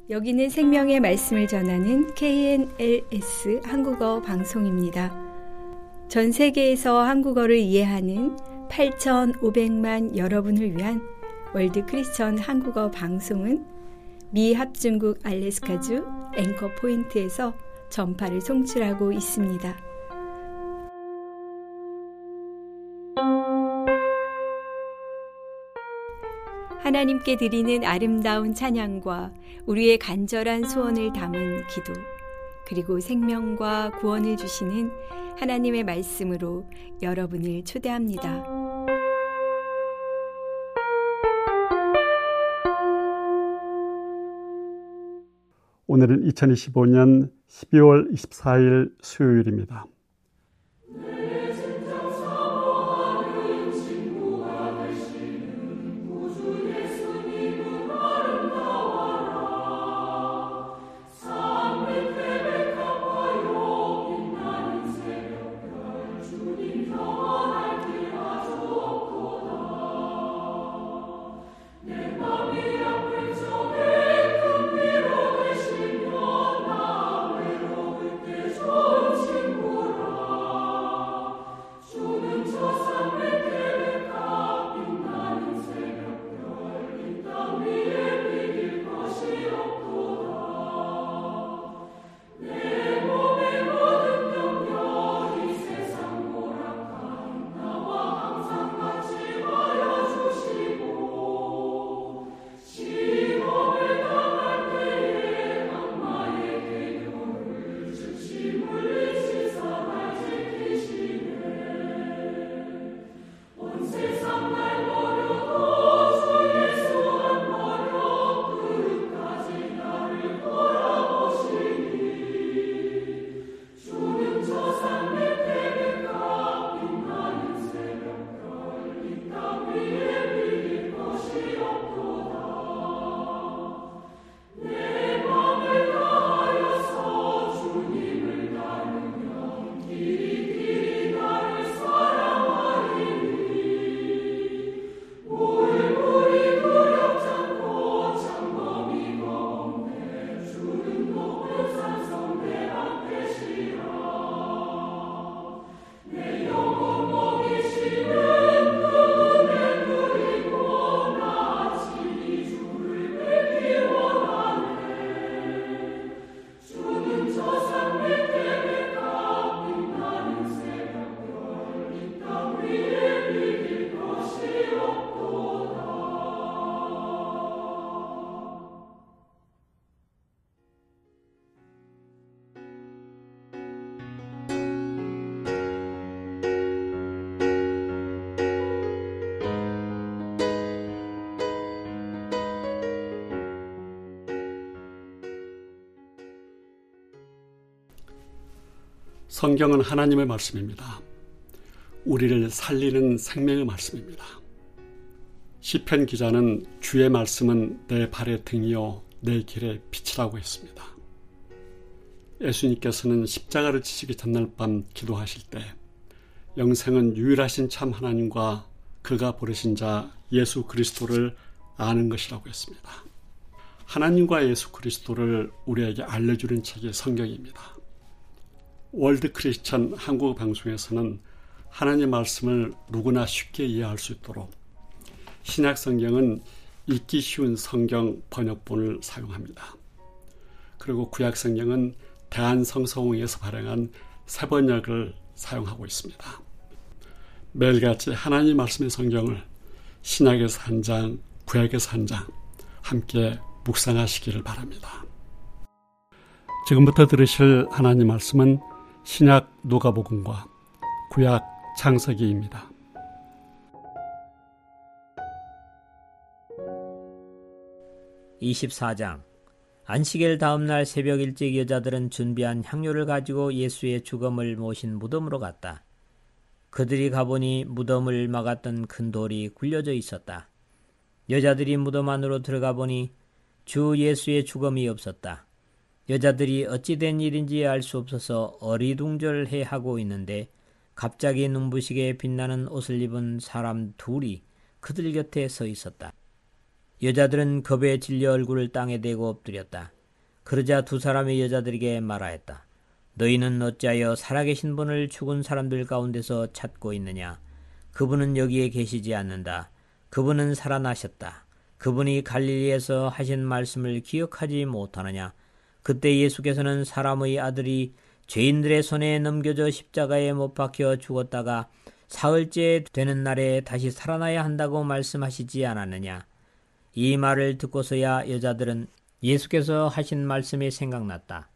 여기는 생명의 말씀을 전하는 KNLS 한국어 방송입니다. 전 세계에서 한국어를 이해하는 8,500만 여러분을 위한 월드 크리스천 한국어 방송은 미 합중국 알래스카주 앵커 포인트에서 전파를 송출하고 있습니다. 하나님께 드리는 아름다운 찬양과 우리의 간절한 소원을 담은 기도, 그리고 생명과 구원을 주시는 하나님의 말씀으로 여러분을 초대합니다. 오늘은 2025년 12월 24일 수요일입니다. 성경은 하나님의 말씀입니다. 우리를 살리는 생명의 말씀입니다. 시편 기자는 주의 말씀은 내 발의 등이요 내 길의 빛이라고 했습니다. 예수님께서는 십자가를 지시기 전날 밤 기도하실 때 영생은 유일하신 참 하나님과 그가 보내신 자 예수 그리스도를 아는 것이라고 했습니다. 하나님과 예수 그리스도를 우리에게 알려주는 책이 성경입니다. 월드 크리스천 한국어 방송에서는 하나님 말씀을 누구나 쉽게 이해할 수 있도록 신약 성경은 읽기 쉬운 성경 번역본을 사용합니다. 그리고 구약 성경은 대한성서공회에서 발행한 새 번역을 사용하고 있습니다. 매일같이 하나님 말씀의 성경을 신약에서 한 장, 구약에서 한 장 함께 묵상하시기를 바랍니다. 지금부터 들으실 하나님 말씀은 신약 누가복음과 구약 창세기입니다. (24장) 안식일 다음날 새벽 일찍 여자들은 준비한 향료를 가지고 예수의 죽음을 모신 무덤으로 갔다. 그들이 가보니 무덤을 막았던 큰 돌이 굴려져 있었다. 여자들이 무덤 안으로 들어가 보니 주 예수의 죽음이 없었다. 여자들이 어찌 된 일인지 알 수 없어서 어리둥절해하고 있는데 갑자기 눈부시게 빛나는 옷을 입은 사람 둘이 그들 곁에 서 있었다. 여자들은 겁에 질려 얼굴을 땅에 대고 엎드렸다. 그러자 두 사람의 여자들에게 말하였다. 너희는 어찌하여 살아계신 분을 죽은 사람들 가운데서 찾고 있느냐? 그분은 여기에 계시지 않는다. 그분은 살아나셨다. 그분이 갈릴리에서 하신 말씀을 기억하지 못하느냐? 그때 예수께서는 사람의 아들이 죄인들의 손에 넘겨져 십자가에 못 박혀 죽었다가 사흘째 되는 날에 다시 살아나야 한다고 말씀하시지 않았느냐? 이 말을 듣고서야 여자들은 예수께서 하신 말씀이 생각났다.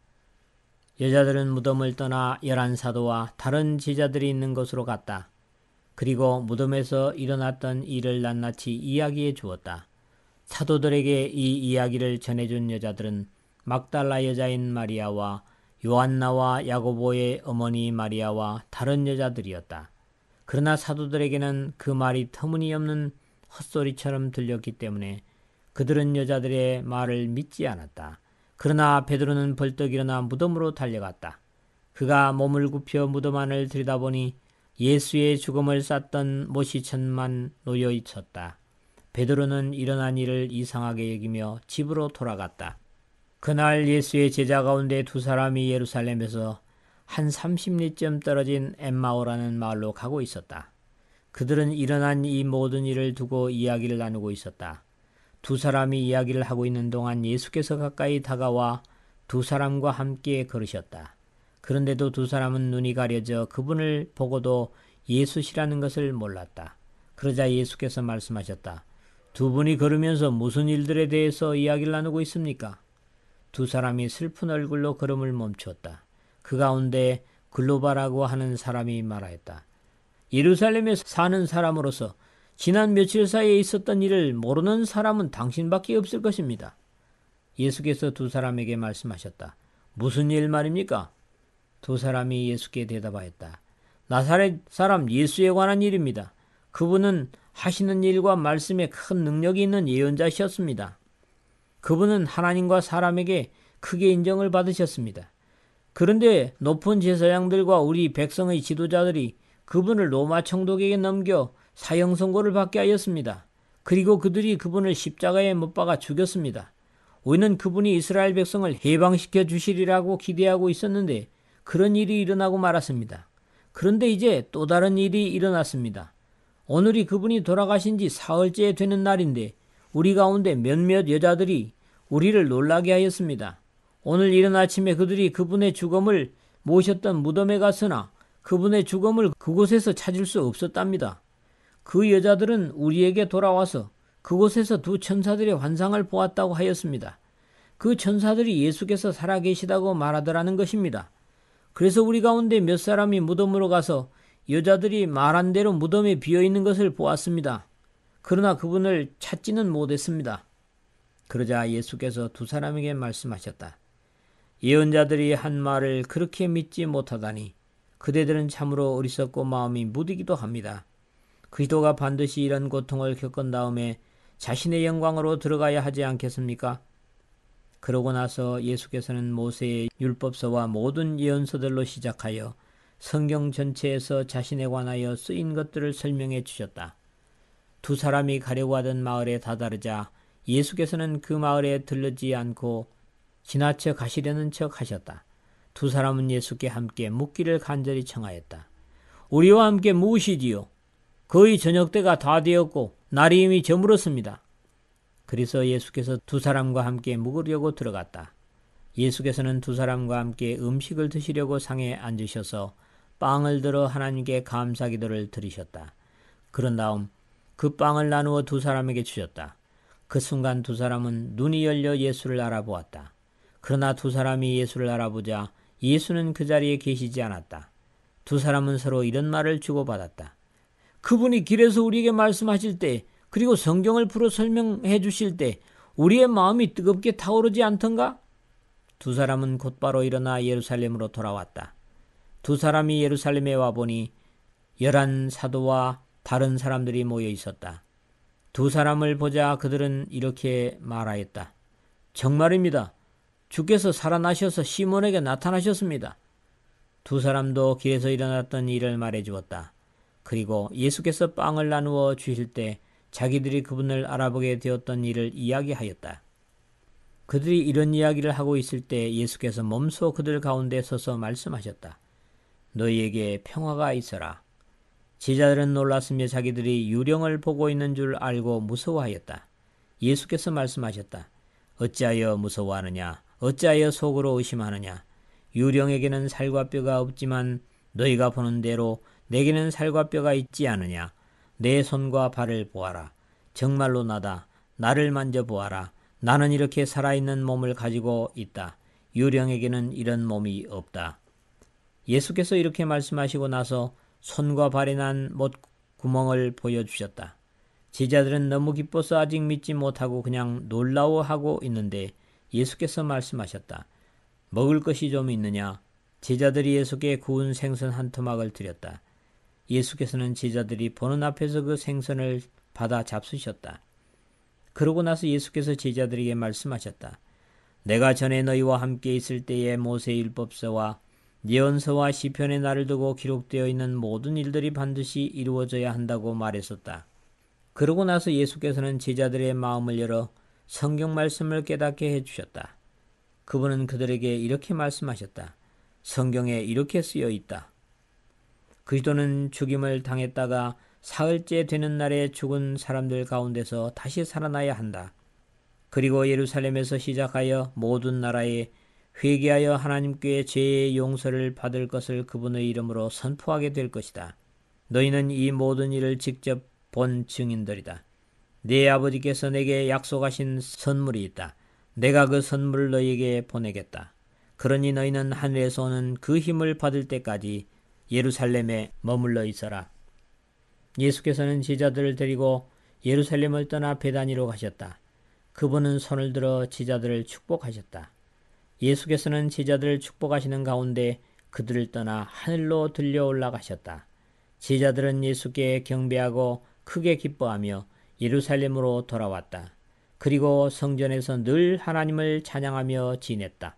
여자들은 무덤을 떠나 11사도와 다른 제자들이 있는 곳으로 갔다. 그리고 무덤에서 일어났던 일을 낱낱이 이야기해 주었다. 사도들에게 이 이야기를 전해준 여자들은 막달라 여자인 마리아와 요한나와 야고보의 어머니 마리아와 다른 여자들이었다. 그러나 사도들에게는 그 말이 터무니없는 헛소리처럼 들렸기 때문에 그들은 여자들의 말을 믿지 않았다. 그러나 베드로는 벌떡 일어나 무덤으로 달려갔다. 그가 몸을 굽혀 무덤 안을 들여다보니 예수의 죽음을 쌌던 모시천만 놓여 있었다. 베드로는 일어난 일을 이상하게 여기며 집으로 돌아갔다. 그날 예수의 제자 가운데 두 사람이 예루살렘에서 한 30리쯤 떨어진 엠마오라는 마을로 가고 있었다. 그들은 일어난 이 모든 일을 두고 이야기를 나누고 있었다. 두 사람이 이야기를 하고 있는 동안 예수께서 가까이 다가와 두 사람과 함께 걸으셨다. 그런데도 두 사람은 눈이 가려져 그분을 보고도 예수시라는 것을 몰랐다. 그러자 예수께서 말씀하셨다. 두 분이 걸으면서 무슨 일들에 대해서 이야기를 나누고 있습니까? 두 사람이 슬픈 얼굴로 걸음을 멈추었다. 그 가운데 글로바라고 하는 사람이 말하였다. 예루살렘에 사는 사람으로서 지난 며칠 사이에 있었던 일을 모르는 사람은 당신밖에 없을 것입니다. 예수께서 두 사람에게 말씀하셨다. 무슨 일 말입니까? 두 사람이 예수께 대답하였다. 나사렛 사람 예수에 관한 일입니다. 그분은 하시는 일과 말씀에 큰 능력이 있는 예언자셨습니다. 그분은 하나님과 사람에게 크게 인정을 받으셨습니다. 그런데 높은 제사장들과 우리 백성의 지도자들이 그분을 로마 총독에게 넘겨 사형 선고를 받게 하였습니다. 그리고 그들이 그분을 십자가에 못 박아 죽였습니다. 우리는 그분이 이스라엘 백성을 해방시켜 주시리라고 기대하고 있었는데 그런 일이 일어나고 말았습니다. 그런데 이제 또 다른 일이 일어났습니다. 오늘이 그분이 돌아가신 지 사흘째 되는 날인데 우리 가운데 몇몇 여자들이 우리를 놀라게 하였습니다. 오늘 이른 아침에 그들이 그분의 죽음을 모셨던 무덤에 갔으나 그분의 죽음을 그곳에서 찾을 수 없었답니다. 그 여자들은 우리에게 돌아와서 그곳에서 두 천사들의 환상을 보았다고 하였습니다. 그 천사들이 예수께서 살아계시다고 말하더라는 것입니다. 그래서 우리 가운데 몇 사람이 무덤으로 가서 여자들이 말한 대로 무덤에 비어있는 것을 보았습니다. 그러나 그분을 찾지는 못했습니다. 그러자 예수께서 두 사람에게 말씀하셨다. 예언자들이 한 말을 그렇게 믿지 못하다니 그대들은 참으로 어리석고 마음이 무디기도 합니다. 그리스도가 반드시 이런 고통을 겪은 다음에 자신의 영광으로 들어가야 하지 않겠습니까? 그러고 나서 예수께서는 모세의 율법서와 모든 예언서들로 시작하여 성경 전체에서 자신에 관하여 쓰인 것들을 설명해 주셨다. 두 사람이 가려고 하던 마을에 다다르자 예수께서는 그 마을에 들르지 않고 지나쳐 가시려는 척 하셨다. 두 사람은 예수께 함께 묵기를 간절히 청하였다. 우리와 함께 묵으시지요. 거의 저녁때가 다 되었고 날이 이미 저물었습니다. 그래서 예수께서 두 사람과 함께 묵으려고 들어갔다. 예수께서는 두 사람과 함께 음식을 드시려고 상에 앉으셔서 빵을 들어 하나님께 감사기도를 드리셨다. 그런 다음 그 빵을 나누어 두 사람에게 주셨다. 그 순간 두 사람은 눈이 열려 예수를 알아보았다. 그러나 두 사람이 예수를 알아보자 예수는 그 자리에 계시지 않았다. 두 사람은 서로 이런 말을 주고받았다. 그분이 길에서 우리에게 말씀하실 때 그리고 성경을 풀어 설명해 주실 때 우리의 마음이 뜨겁게 타오르지 않던가? 두 사람은 곧바로 일어나 예루살렘으로 돌아왔다. 두 사람이 예루살렘에 와보니 11사도와 다른 사람들이 모여 있었다. 두 사람을 보자 그들은 이렇게 말하였다. 정말입니다. 주께서 살아나셔서 시몬에게 나타나셨습니다. 두 사람도 길에서 일어났던 일을 말해 주었다. 그리고 예수께서 빵을 나누어 주실 때 자기들이 그분을 알아보게 되었던 일을 이야기하였다. 그들이 이런 이야기를 하고 있을 때 예수께서 몸소 그들 가운데 서서 말씀하셨다. 너희에게 평화가 있어라. 제자들은 놀랐으며 자기들이 유령을 보고 있는 줄 알고 무서워하였다. 예수께서 말씀하셨다. 어찌하여 무서워하느냐? 어찌하여 속으로 의심하느냐? 유령에게는 살과 뼈가 없지만 너희가 보는 대로 내게는 살과 뼈가 있지 않으냐? 내 손과 발을 보아라. 정말로 나다. 나를 만져보아라. 나는 이렇게 살아있는 몸을 가지고 있다. 유령에게는 이런 몸이 없다. 예수께서 이렇게 말씀하시고 나서 손과 발에 난 못구멍을 보여주셨다. 제자들은 너무 기뻐서 아직 믿지 못하고 그냥 놀라워하고 있는데 예수께서 말씀하셨다. 먹을 것이 좀 있느냐? 제자들이 예수께 구운 생선 한 토막을 드렸다. 예수께서는 제자들이 보는 앞에서 그 생선을 받아 잡수셨다. 그러고 나서 예수께서 제자들에게 말씀하셨다. 내가 전에 너희와 함께 있을 때에 모세의 율법서와 예언서와 시편에 나를 두고 기록되어 있는 모든 일들이 반드시 이루어져야 한다고 말했었다. 그러고 나서 예수께서는 제자들의 마음을 열어 성경 말씀을 깨닫게 해주셨다. 그분은 그들에게 이렇게 말씀하셨다. 성경에 이렇게 쓰여 있다. 그리스도는 죽임을 당했다가 사흘째 되는 날에 죽은 사람들 가운데서 다시 살아나야 한다. 그리고 예루살렘에서 시작하여 모든 나라에 회개하여 하나님께 죄의 용서를 받을 것을 그분의 이름으로 선포하게 될 것이다. 너희는 이 모든 일을 직접 본 증인들이다. 네 아버지께서 내게 약속하신 선물이 있다. 내가 그 선물을 너희에게 보내겠다. 그러니 너희는 하늘에서 오는 그 힘을 받을 때까지 예루살렘에 머물러 있어라. 예수께서는 제자들을 데리고 예루살렘을 떠나 베다니로 가셨다. 그분은 손을 들어 제자들을 축복하셨다. 예수께서는 제자들을 축복하시는 가운데 그들을 떠나 하늘로 들려 올라가셨다. 제자들은 예수께 경배하고 크게 기뻐하며 예루살렘으로 돌아왔다. 그리고 성전에서 늘 하나님을 찬양하며 지냈다.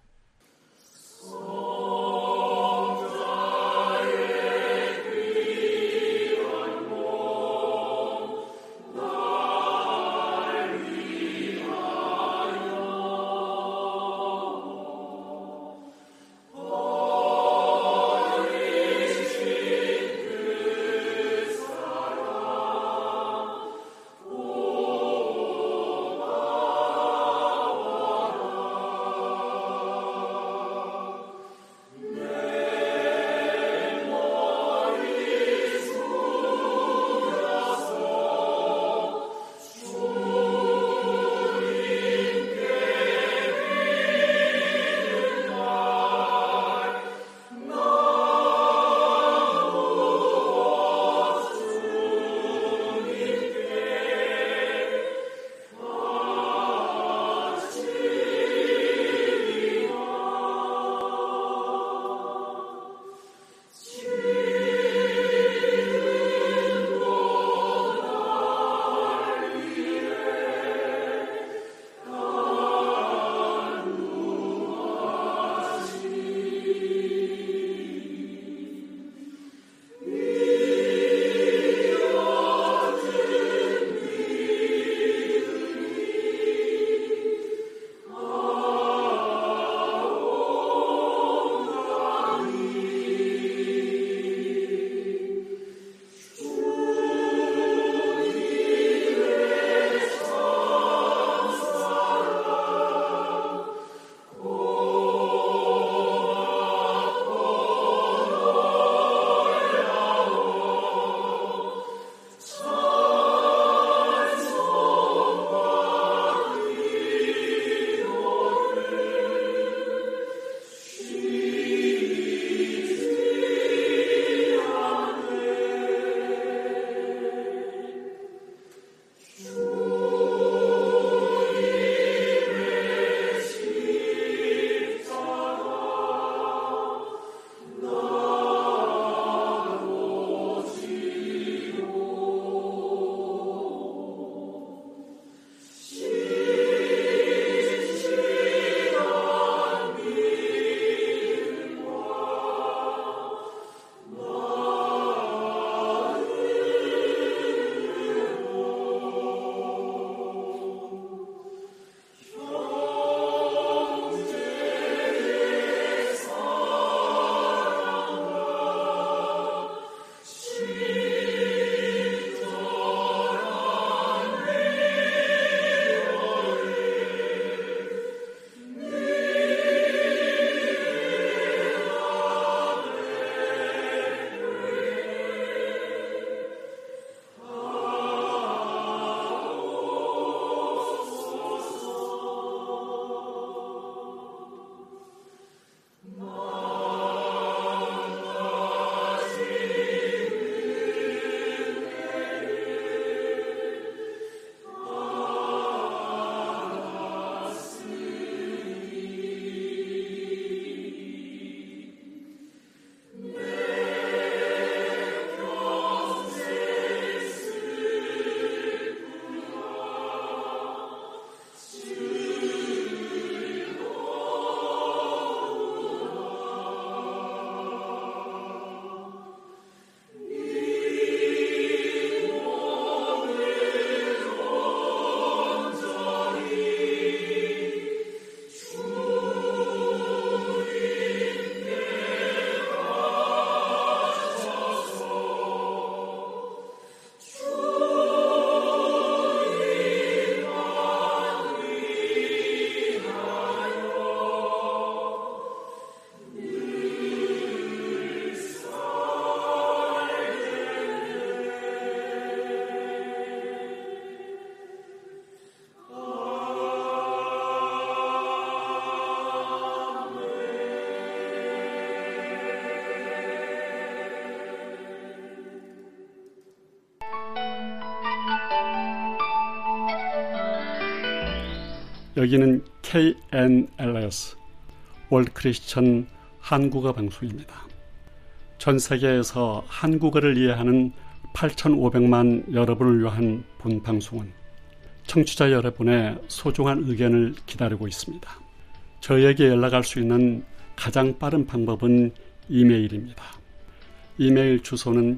여기는 KNLS 월드 크리스천 한국어 방송입니다. 전 세계에서 한국어를 이해하는 8,500만 여러분을 위한 본 방송은 청취자 여러분의 소중한 의견을 기다리고 있습니다. 저희에게 연락할 수 있는 가장 빠른 방법은 이메일입니다. 이메일 주소는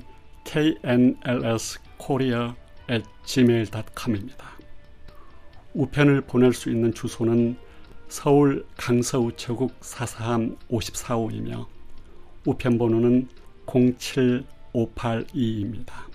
knlskorea@gmail.com입니다. 우편을 보낼 수 있는 주소는 서울 강서우체국 443-54호이며 우편 번호는 07582입니다.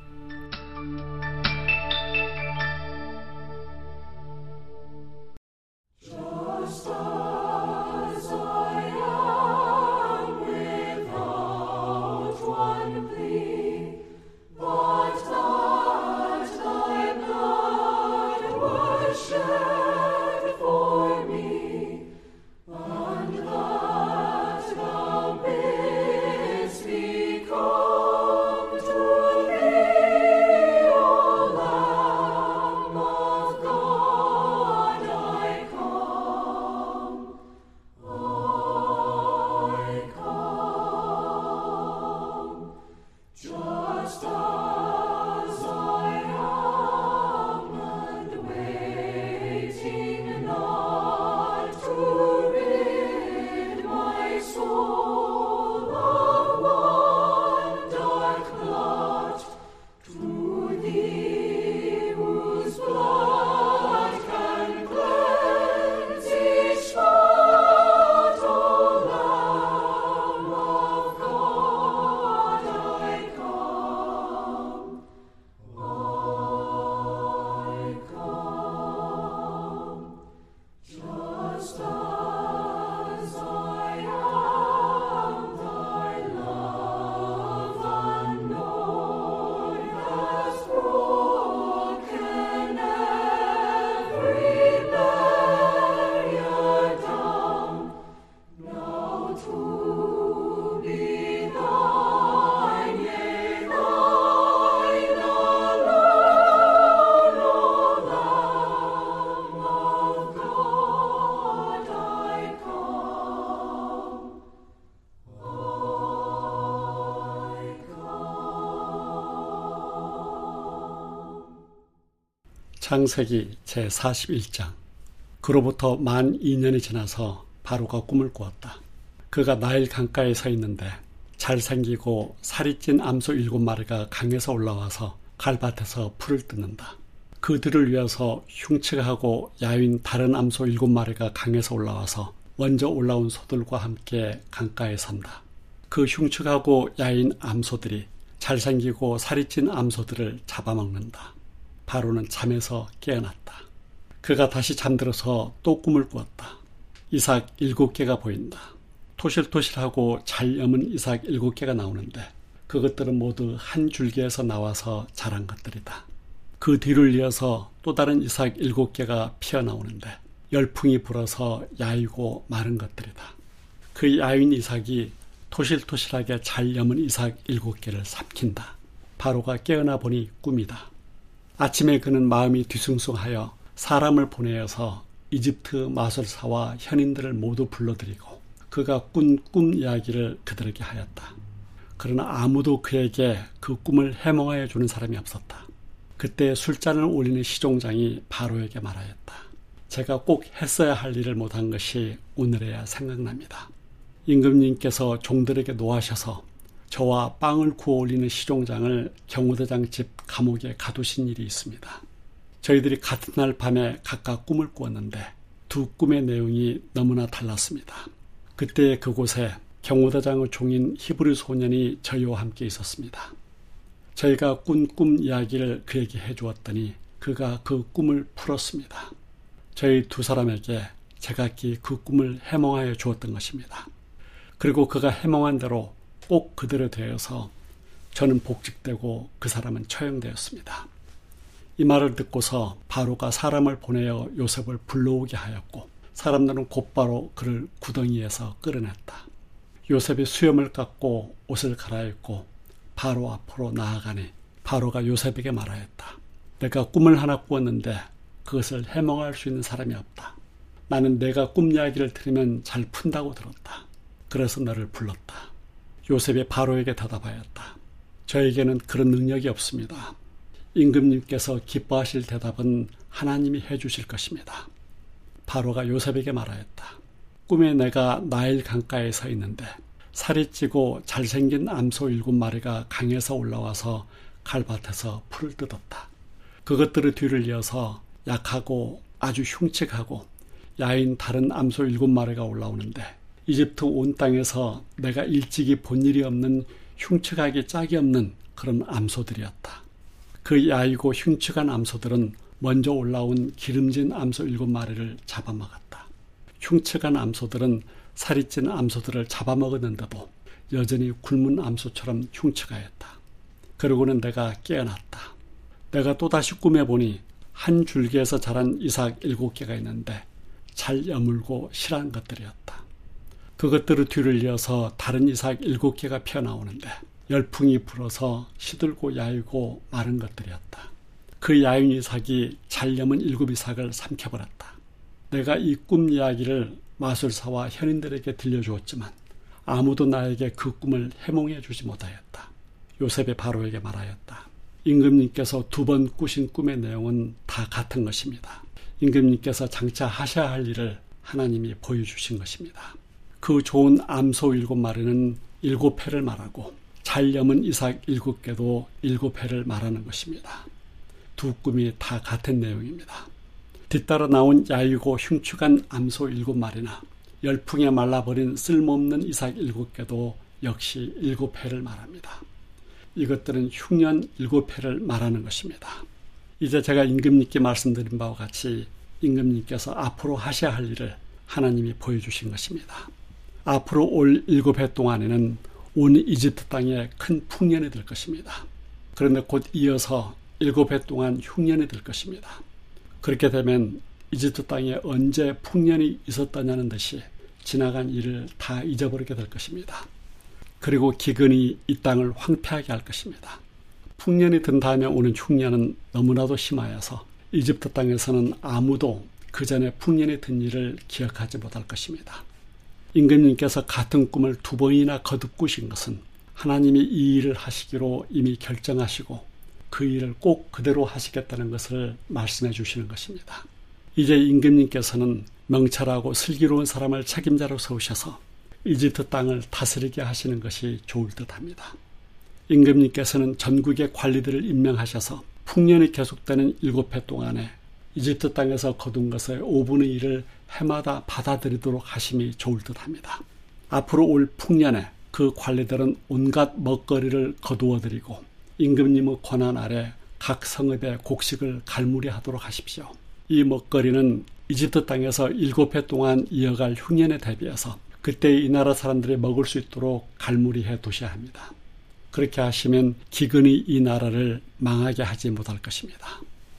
창세기 제41장. 그로부터 만 2년이 지나서 바로가 꿈을 꾸었다. 그가 나일 강가에 서 있는데 잘생기고 살이 찐 암소 7마리가 강에서 올라와서 갈밭에서 풀을 뜯는다. 그들을 위해서 흉측하고 야윈 다른 암소 7마리가 강에서 올라와서 먼저 올라온 소들과 함께 강가에 선다. 그 흉측하고 야윈 암소들이 잘생기고 살이 찐 암소들을 잡아먹는다. 바로는 잠에서 깨어났다. 그가 다시 잠들어서 또 꿈을 꾸었다. 이삭 7개가 보인다. 토실토실하고 잘 여문 이삭 7개가 나오는데 그것들은 모두 한 줄기에서 나와서 자란 것들이다. 그 뒤를 이어서 또 다른 이삭 7개가 피어나오는데 열풍이 불어서 야이고 마른 것들이다. 그 야윈 이삭이 토실토실하게 잘 여문 이삭 7개를 삼킨다. 바로가 깨어나 보니 꿈이다. 아침에 그는 마음이 뒤숭숭하여 사람을 보내어서 이집트 마술사와 현인들을 모두 불러들이고 그가 꾼 꿈 이야기를 그들에게 하였다. 그러나 아무도 그에게 그 꿈을 해몽하여 주는 사람이 없었다. 그때 술잔을 올리는 시종장이 바로에게 말하였다. 제가 꼭 했어야 할 일을 못한 것이 오늘에야 생각납니다. 임금님께서 종들에게 노하셔서 저와 빵을 구워 올리는 시종장을 경호대장 집 감옥에 가두신 일이 있습니다. 저희들이 같은 날 밤에 각각 꿈을 꾸었는데 두 꿈의 내용이 너무나 달랐습니다. 그때 그곳에 경호대장의 종인 히브리 소년이 저희와 함께 있었습니다. 저희가 꾼 꿈 이야기를 그에게 해주었더니 그가 그 꿈을 풀었습니다. 저희 두 사람에게 제각기 그 꿈을 해몽하여 주었던 것입니다. 그리고 그가 해몽한 대로 꼭 그대로 되어서 저는 복직되고 그 사람은 처형되었습니다. 이 말을 듣고서 바로가 사람을 보내어 요셉을 불러오게 하였고 사람들은 곧바로 그를 구덩이에서 끌어냈다. 요셉이 수염을 깎고 옷을 갈아입고 바로 앞으로 나아가니 바로가 요셉에게 말하였다. 내가 꿈을 하나 꾸었는데 그것을 해몽할 수 있는 사람이 없다. 나는 내가 꿈 이야기를 들으면 잘 푼다고 들었다. 그래서 너를 불렀다. 요셉이 바로에게 대답하였다. 저에게는 그런 능력이 없습니다. 임금님께서 기뻐하실 대답은 하나님이 해주실 것입니다. 바로가 요셉에게 말하였다. 꿈에 내가 나일 강가에 서 있는데 살이 찌고 잘생긴 암소 7마리가 강에서 올라와서 갈밭에서 풀을 뜯었다. 그것들의 뒤를 이어서 약하고 아주 흉측하고 야인 다른 암소 7마리가 올라오는데 이집트 온 땅에서 내가 일찍이 본 일이 없는 흉측하게 짝이 없는 그런 암소들이었다. 그 야이고 흉측한 암소들은 먼저 올라온 기름진 암소 7마리를 잡아먹었다. 흉측한 암소들은 살이 찐 암소들을 잡아먹었는데도 여전히 굶은 암소처럼 흉측하였다. 그러고는 내가 깨어났다. 내가 또다시 꿈에 보니 한 줄기에서 자란 이삭 7개가 있는데 잘 여물고 실한 것들이었다. 그것들의 뒤를 이어서 다른 이삭 7개가 피어나오는데 열풍이 불어서 시들고 야이고 마른 것들이었다. 그 야인 이삭이 잘 여문 7 이삭을 삼켜버렸다. 내가 이 꿈 이야기를 마술사와 현인들에게 들려주었지만 아무도 나에게 그 꿈을 해몽해 주지 못하였다. 요셉이 바로에게 말하였다. 임금님께서 2번 꾸신 꿈의 내용은 다 같은 것입니다. 임금님께서 장차 하셔야 할 일을 하나님이 보여주신 것입니다. 그 좋은 암소 7마리는 7회를 말하고 잘 여문 이삭 7개도 7회를 말하는 것입니다. 두 꿈이 다 같은 내용입니다. 뒤따라 나온 야이고 흉측한 암소 7마리나 열풍에 말라버린 쓸모없는 이삭 7개도 역시 7회를 말합니다. 이것들은 흉년 7회를 말하는 것입니다. 이제 제가 임금님께 말씀드린 바와 같이 임금님께서 앞으로 하셔야 할 일을 하나님이 보여주신 것입니다. 앞으로 올 7회 동안에는 온 이집트 땅에 큰 풍년이 될 것입니다. 그런데 곧 이어서 7회 동안 흉년이 될 것입니다. 그렇게 되면 이집트 땅에 언제 풍년이 있었다냐는 듯이 지나간 일을 다 잊어버리게 될 것입니다. 그리고 기근이 이 땅을 황폐하게 할 것입니다. 풍년이 든 다음에 오는 흉년은 너무나도 심하여서 이집트 땅에서는 아무도 그 전에 풍년이 든 일을 기억하지 못할 것입니다. 임금님께서 같은 꿈을 2번이나 거듭 꾸신 것은 하나님이 이 일을 하시기로 이미 결정하시고 그 일을 꼭 그대로 하시겠다는 것을 말씀해 주시는 것입니다. 이제 임금님께서는 명철하고 슬기로운 사람을 책임자로 세우셔서 이집트 땅을 다스리게 하시는 것이 좋을 듯합니다. 임금님께서는 전국의 관리들을 임명하셔서 풍년이 계속되는 7회 동안에 이집트 땅에서 거둔 것의 5분의 1을 해마다 받아들이도록 하심이 좋을 듯합니다. 앞으로 올 풍년에 그 관리들은 온갖 먹거리를 거두어드리고 임금님의 권한 아래 각 성읍의 곡식을 갈무리하도록 하십시오. 이 먹거리는 이집트 땅에서 7회 동안 이어갈 흉년에 대비해서 그때 이 나라 사람들이 먹을 수 있도록 갈무리해 두셔야 합니다. 그렇게 하시면 기근이 이 나라를 망하게 하지 못할 것입니다.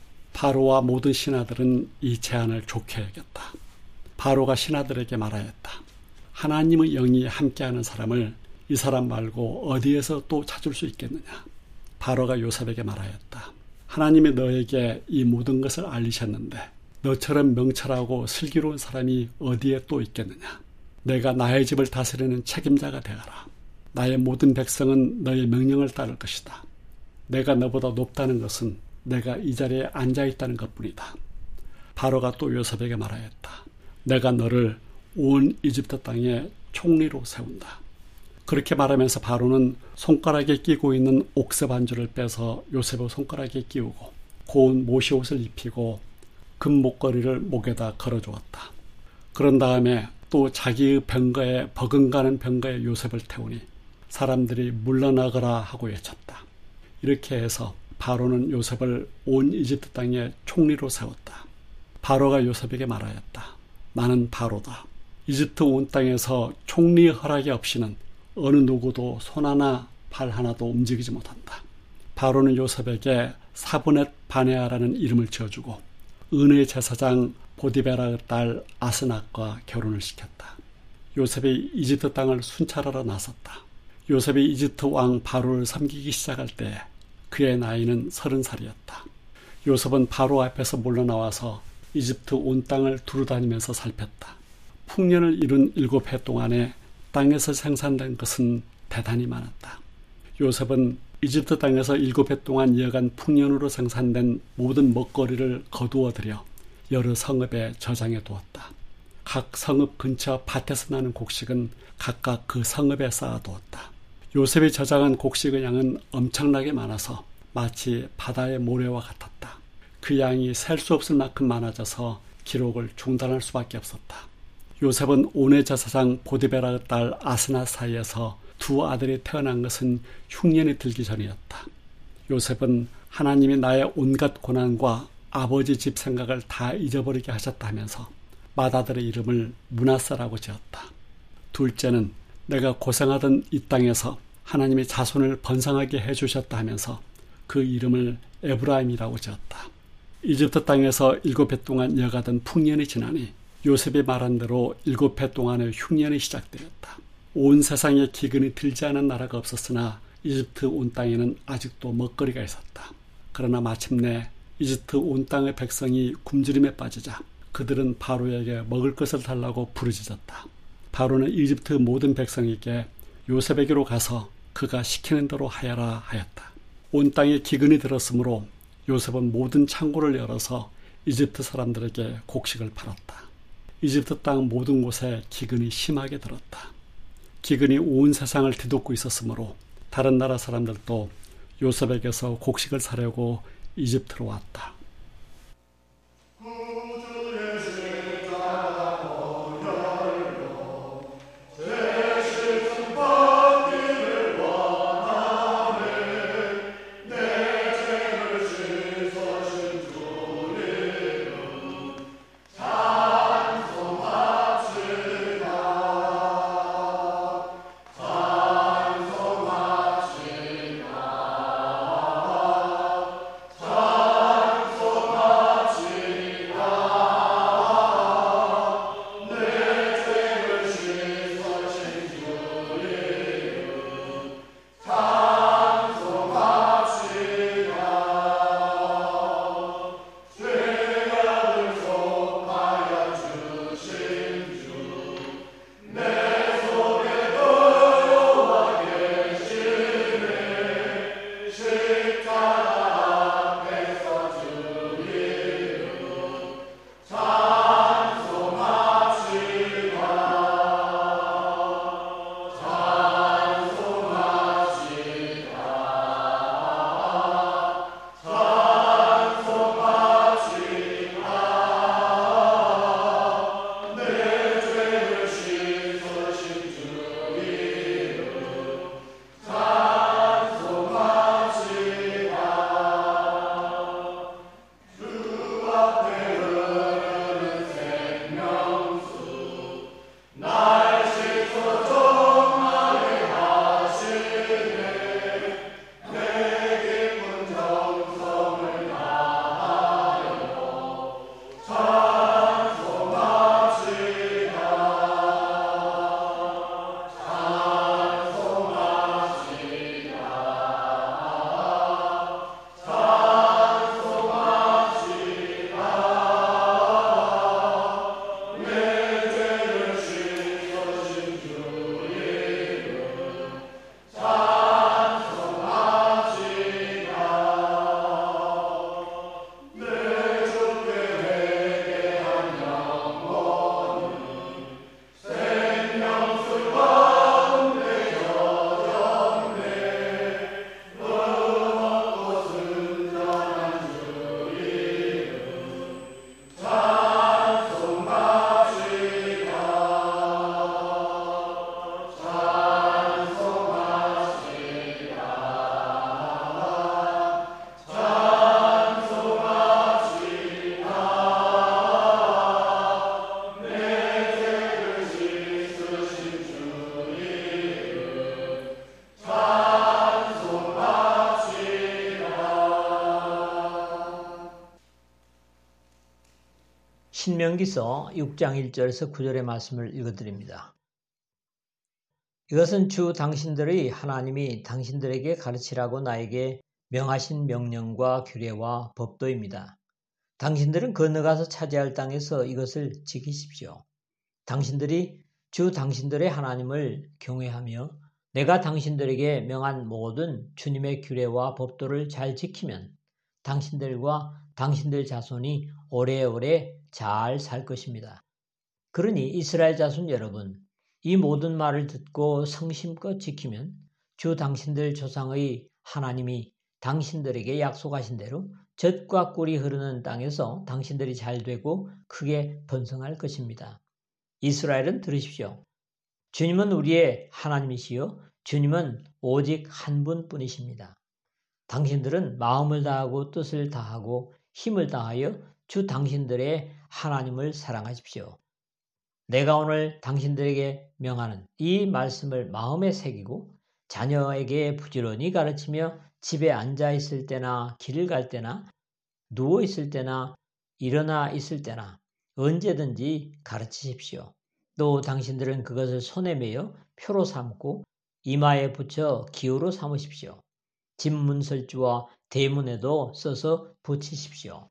바로와 모든 신하들은 이 제안을 좋게 여겼다. 바로가 신하들에게 말하였다. 하나님의 영이 함께하는 사람을 이 사람 말고 어디에서 또 찾을 수 있겠느냐. 바로가 요셉에게 말하였다. 하나님이 너에게 이 모든 것을 알리셨는데 너처럼 명철하고 슬기로운 사람이 어디에 또 있겠느냐. 내가 나의 집을 다스리는 책임자가 되어라. 나의 모든 백성은 너의 명령을 따를 것이다. 내가 너보다 높다는 것은 내가 이 자리에 앉아있다는 것뿐이다. 바로가 또 요셉에게 말하였다. 내가 너를 온 이집트 땅의 총리로 세운다. 그렇게 말하면서 바로는 손가락에 끼고 있는 옥새 반주를 빼서 요셉의 손가락에 끼우고 고운 모시옷을 입히고 금 목걸이를 목에다 걸어주었다. 그런 다음에 또 자기의 병거에 버금가는 병거에 요셉을 태우니 사람들이 물러나거라 하고 외쳤다. 이렇게 해서 바로는 요셉을 온 이집트 땅의 총리로 세웠다. 바로가 요셉에게 말하였다. 나는 바로다. 이집트 온 땅에서 총리의 허락이 없이는 어느 누구도 손 하나 발 하나도 움직이지 못한다. 바로는 요셉에게 사브넷 바네아라는 이름을 지어주고 은의 제사장 보디베라의 딸 아스낫과 결혼을 시켰다. 요셉이 이집트 땅을 순찰하러 나섰다. 요셉이 이집트 왕 바로를 섬기기 시작할 때 그의 나이는 30살이었다. 요셉은 바로 앞에서 물러나와서 이집트 온 땅을 두루다니면서 살폈다. 풍년을 이룬 7해 동안에 땅에서 생산된 것은 대단히 많았다. 요셉은 이집트 땅에서 7해 동안 이어간 풍년으로 생산된 모든 먹거리를 거두어 들여 여러 성읍에 저장해 두었다. 각 성읍 근처 밭에서 나는 곡식은 각각 그 성읍에 쌓아두었다. 요셉이 저장한 곡식의 양은 엄청나게 많아서 마치 바다의 모래와 같았다. 그 양이 셀 수 없을 만큼 많아져서 기록을 중단할 수밖에 없었다. 요셉은 온의 제사장 보디베라의 딸 아스낫 사이에서 두 아들이 태어난 것은 흉년이 들기 전이었다. 요셉은 하나님이 나의 온갖 고난과 아버지 집 생각을 다 잊어버리게 하셨다 하면서 맏아들의 이름을 므낫세라고 지었다. 둘째는 내가 고생하던 이 땅에서 하나님이 자손을 번성하게 해주셨다 하면서 그 이름을 에브라임이라고 지었다. 이집트 땅에서 7해 동안 이어가던 풍년이 지나니 요셉이 말한 대로 7해 동안의 흉년이 시작되었다. 온 세상에 기근이 들지 않은 나라가 없었으나 이집트 온 땅에는 아직도 먹거리가 있었다. 그러나 마침내 이집트 온 땅의 백성이 굶주림에 빠지자 그들은 바로에게 먹을 것을 달라고 부르짖었다. 바로는 이집트 모든 백성에게 요셉에게로 가서 그가 시키는 대로 하여라 하였다. 온 땅에 기근이 들었으므로 요셉은 모든 창고를 열어서 이집트 사람들에게 곡식을 팔았다. 이집트 땅 모든 곳에 기근이 심하게 들었다. 기근이 온 세상을 뒤덮고 있었으므로 다른 나라 사람들도 요셉에게서 곡식을 사려고 이집트로 왔다. 신명기서 6장 1절에서 9절의 말씀을 읽어드립니다. 이것은 주 당신들의 하나님이 당신들에게 가르치라고 나에게 명하신 명령과 규례와 법도입니다. 당신들은 건너가서 차지할 땅에서 이것을 지키십시오. 당신들이 주 당신들의 하나님을 경외하며 내가 당신들에게 명한 모든 주님의 규례와 법도를 잘 지키면 당신들과 당신들 자손이 오래오래 잘 살 것입니다. 그러니 이스라엘 자손 여러분, 이 모든 말을 듣고 성심껏 지키면 주 당신들 조상의 하나님이 당신들에게 약속하신 대로 젖과 꿀이 흐르는 땅에서 당신들이 잘 되고 크게 번성할 것입니다. 이스라엘은 들으십시오. 주님은 우리의 하나님이시요 주님은 오직 한 분뿐이십니다. 당신들은 마음을 다하고 뜻을 다하고 힘을 다하여 주 당신들의 하나님을 사랑하십시오. 내가 오늘 당신들에게 명하는 이 말씀을 마음에 새기고 자녀에게 부지런히 가르치며 집에 앉아 있을 때나 길을 갈 때나 누워 있을 때나 일어나 있을 때나 언제든지 가르치십시오. 또 당신들은 그것을 손에 매어 표로 삼고 이마에 붙여 기호로 삼으십시오. 집 문설주와 대문에도 써서 붙이십시오.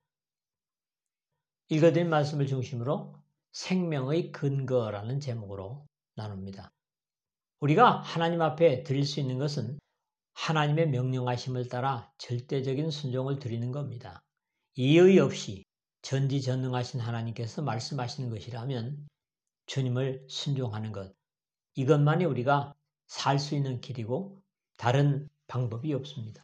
읽어드린 말씀을 중심으로 생명의 근거라는 제목으로 나눕니다. 우리가 하나님 앞에 드릴 수 있는 것은 하나님의 명령하심을 따라 절대적인 순종을 드리는 겁니다. 이의 없이 전지전능하신 하나님께서 말씀하시는 것이라면 주님을 순종하는 것, 이것만이 우리가 살 수 있는 길이고 다른 방법이 없습니다.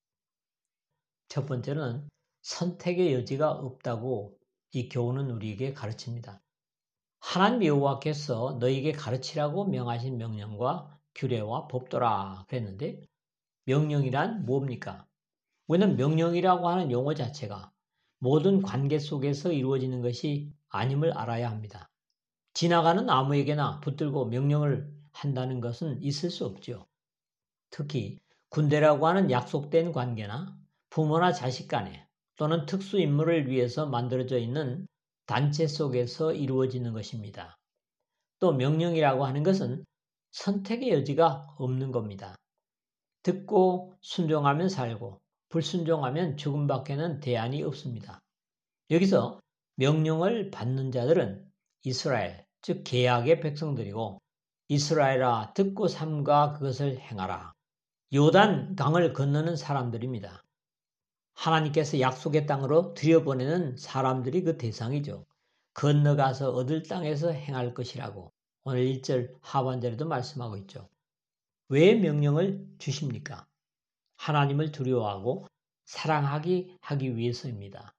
첫 번째는 선택의 여지가 없다고 이 교훈은 우리에게 가르칩니다. 하나님 여호와께서 너희에게 가르치라고 명하신 명령과 규례와 법도라 그랬는데 명령이란 뭡니까? 우리는 명령이라고 하는 용어 자체가 모든 관계 속에서 이루어지는 것이 아님을 알아야 합니다. 지나가는 아무에게나 붙들고 명령을 한다는 것은 있을 수 없죠. 특히 군대라고 하는 약속된 관계나 부모나 자식 간에 또는 특수 임무를 위해서 만들어져 있는 단체 속에서 이루어지는 것입니다. 또 명령이라고 하는 것은 선택의 여지가 없는 겁니다. 듣고 순종하면 살고 불순종하면 죽음밖에는 대안이 없습니다. 여기서 명령을 받는 자들은 이스라엘, 즉 계약의 백성들이고 이스라엘아 듣고 삼가 그것을 행하라. 요단 강을 건너는 사람들입니다. 하나님께서 약속의 땅으로 들여보내는 사람들이 그 대상이죠. 건너가서 얻을 땅에서 행할 것이라고 오늘 1절 하반절에도 말씀하고 있죠. 왜 명령을 주십니까? 하나님을 두려워하고 사랑하기 위해서입니다.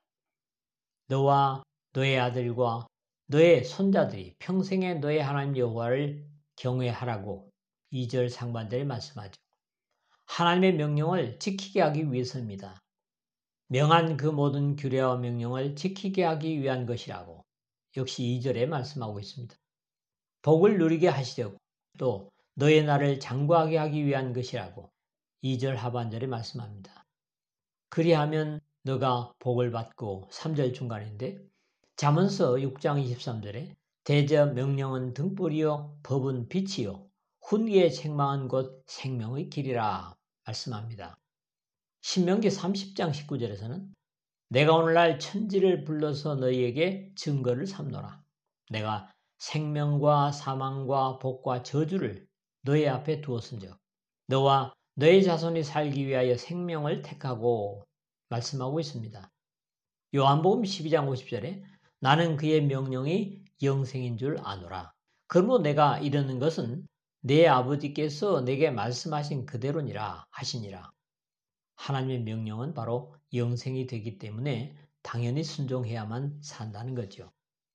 너와 너의 아들과 너의 손자들이 평생에 너의 하나님 여호와를 경외하라고 2절 상반절에 말씀하죠. 하나님의 명령을 지키게 하기 위해서입니다. 명한 그 모든 규례와 명령을 지키게 하기 위한 것이라고 역시 2절에 말씀하고 있습니다. 복을 누리게 하시려고 또 너의 날을 장구하게 하기 위한 것이라고 2절 하반절에 말씀합니다. 그리하면 너가 복을 받고 3절 중간인데 잠언서 6장 23절에 대저 명령은 등불이요 법은 빛이요 훈계의 책망은 곧 생명의 길이라 말씀합니다. 신명기 30장 19절에서는 내가 오늘날 천지를 불러서 너희에게 증거를 삼노라. 내가 생명과 사망과 복과 저주를 너희 앞에 두었은즉 너와 너의 자손이 살기 위하여 생명을 택하고 말씀하고 있습니다. 요한복음 12장 50절에 나는 그의 명령이 영생인 줄 아노라. 그러므로 내가 이르는 것은 내 아버지께서 내게 말씀하신 그대로니라 하시니라. 하나님의 명령은 바로 영생이 되기 때문에 당연히 순종해야만 산다는 거죠.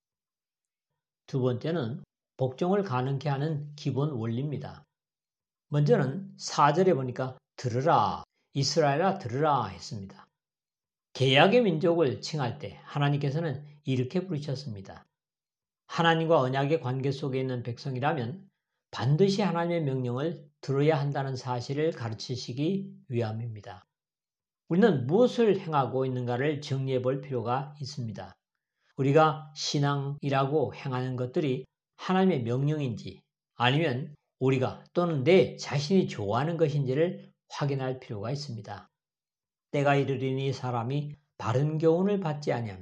두 번째는 복종을 가능케 하는 기본 원리입니다. 먼저는 4절에 보니까 들으라, 이스라엘아 들으라 했습니다. 계약의 민족을 칭할 때 하나님께서는 이렇게 부르셨습니다. 하나님과 언약의 관계 속에 있는 백성이라면 반드시 하나님의 명령을 들어야 한다는 사실을 가르치시기 위함입니다. 우리는 무엇을 행하고 있는가를 정리해 볼 필요가 있습니다. 우리가 신앙이라고 행하는 것들이 하나님의 명령인지 아니면 우리가 또는 내 자신이 좋아하는 것인지를 확인할 필요가 있습니다. 때가 이르리니 사람이 바른 교훈을 받지 아니하며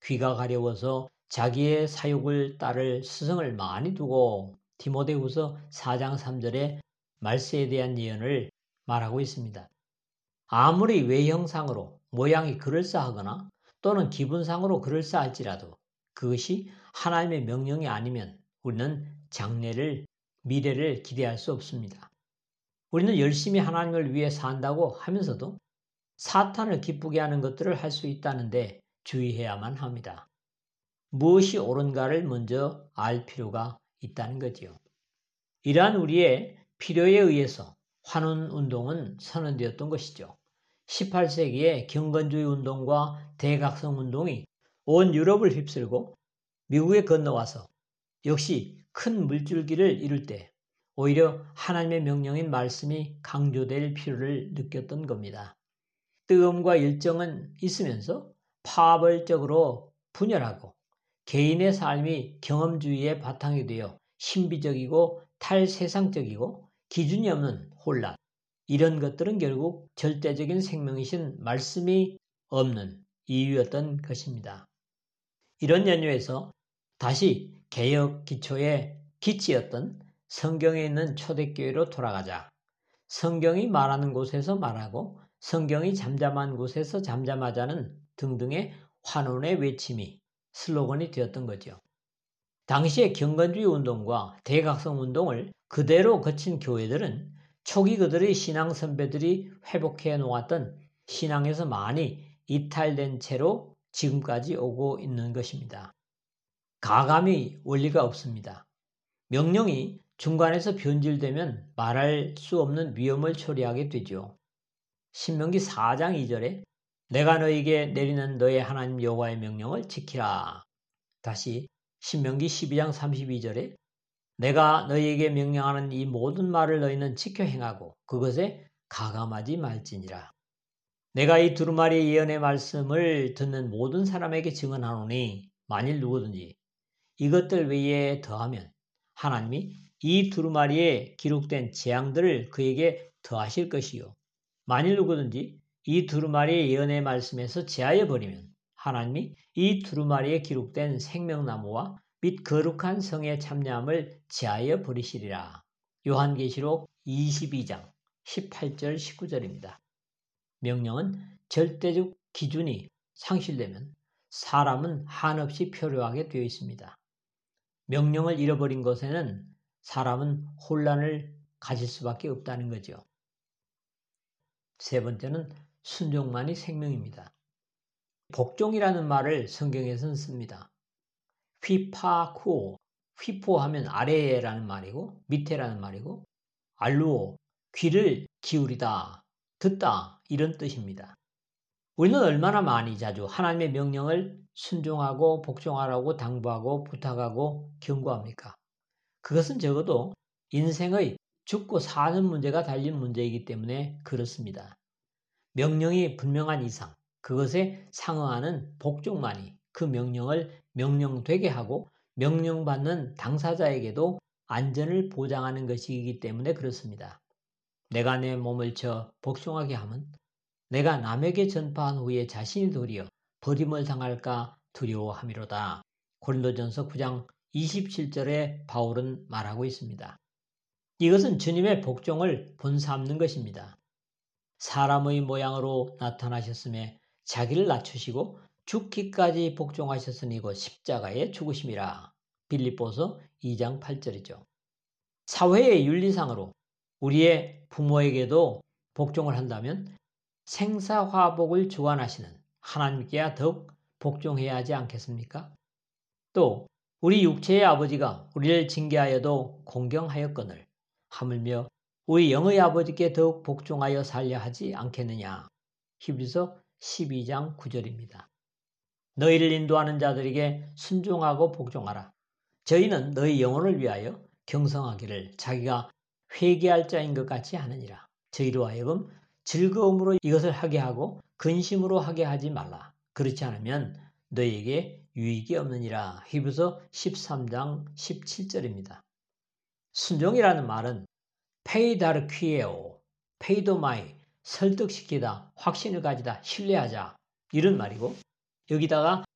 귀가 가려워서 자기의 사육을 따를 스승을 많이 두고 디모데후서 4장 3절에 말세에 대한 예언을 말하고 있습니다. 아무리 외형상으로 모양이 그럴싸하거나 또는 기분상으로 그럴싸할지라도 그것이 하나님의 명령이 아니면 우리는 장래를, 미래를 기대할 수 없습니다. 우리는 열심히 하나님을 위해 산다고 하면서도 사탄을 기쁘게 하는 것들을 할 수 있다는데 주의해야만 합니다. 무엇이 옳은가를 먼저 알 필요가 있다는 거지요. 이러한 우리의 필요에 의해서 환원 운동은 선언되었던 것이죠. 18세기의 경건주의 운동과 대각성 운동이 온 유럽을 휩쓸고 미국에 건너와서 역시 큰 물줄기를 이룰 때 오히려 하나님의 명령인 말씀이 강조될 필요를 느꼈던 겁니다. 뜨거움과 열정은 있으면서 파벌적으로 분열하고 개인의 삶이 경험주의에 바탕이 되어 신비적이고 탈세상적이고 기준이 없는 혼란, 이런 것들은 결국 절대적인 생명이신 말씀이 없는 이유였던 것입니다. 이런 연유에서 다시 개혁 기초의 기치였던 성경에 있는 초대교회로 돌아가자. 성경이 말하는 곳에서 말하고 성경이 잠잠한 곳에서 잠잠하자는 등등의 환원의 외침이 슬로건이 되었던 거죠. 당시의 경건주의 운동과 대각성 운동을 그대로 거친 교회들은 초기 그들의 신앙 선배들이 회복해 놓았던 신앙에서 많이 이탈된 채로 지금까지 오고 있는 것입니다. 가감이 원리가 없습니다. 명령이 중간에서 변질되면 말할 수 없는 위험을 초래하게 되죠. 신명기 4장 2절에 내가 너에게 내리는 너의 하나님 여호와의 명령을 지키라. 다시 신명기 12장 32절에 내가 너희에게 명령하는 이 모든 말을 너희는 지켜 행하고 그것에 가감하지 말지니라. 내가 이 두루마리 예언의 말씀을 듣는 모든 사람에게 증언하노니 만일 누구든지 이것들 외에 더하면 하나님이 이 두루마리에 기록된 재앙들을 그에게 더하실 것이요. 만일 누구든지 이 두루마리의 예언의 말씀에서 제하여 버리면 하나님이 이 두루마리에 기록된 생명나무와 및 거룩한 성의 참여함을 제하여 버리시리라. 요한계시록 22장 18절 19절입니다. 명령은 절대적 기준이 상실되면 사람은 한없이 표류하게 되어 있습니다. 명령을 잃어버린 것에는 사람은 혼란을 가질 수밖에 없다는 거죠. 세 번째는 순종만이 생명입니다. 복종이라는 말을 성경에서는 씁니다. 휘파쿠오, 휘포하면 아래라는 말이고 밑에라는 말이고 알루오, 귀를 기울이다, 듣다 이런 뜻입니다. 우리는 얼마나 많이 자주 하나님의 명령을 순종하고 복종하라고 당부하고 부탁하고 경고합니까? 그것은 적어도 인생의 죽고 사는 문제가 달린 문제이기 때문에 그렇습니다. 명령이 분명한 이상 그것에 상응하는 복종만이 그 명령을 명령되게 하고 명령받는 당사자에게도 안전을 보장하는 것이기 때문에 그렇습니다. 내가 내 몸을 쳐 복종하게 하면 내가 남에게 전파한 후에 자신이 도리어 버림을 당할까 두려워함이로다. 고린도전서 9장 27절에 바울은 말하고 있습니다. 이것은 주님의 복종을 본삼는 것입니다. 사람의 모양으로 나타나셨음에 자기를 낮추시고 죽기까지 복종하셨으니 곧 십자가에 죽으심이라. 빌립보서 2장 8절이죠. 사회의 윤리상으로 우리의 부모에게도 복종을 한다면 생사화복을 주관하시는 하나님께야 더욱 복종해야 하지 않겠습니까? 또 우리 육체의 아버지가 우리를 징계하여도 공경하였거늘 하물며 우리 영의 아버지께 더욱 복종하여 살려 하지 않겠느냐. 히브리서 12장 9절입니다. 너희를 인도하는 자들에게 순종하고 복종하라. 저희는 너희 영혼을 위하여 경성하기를 자기가 회개할 자인 것 같이 하느니라. 저희로 하여금 즐거움으로 이것을 하게 하고 근심으로 하게 하지 말라. 그렇지 않으면 너희에게 유익이 없느니라. 히브리서 13장 17절입니다. 순종이라는 말은 페이다르퀴에오, 페이도마이, 설득시키다, 확신을 가지다, 신뢰하자 이런 말이고 여기다가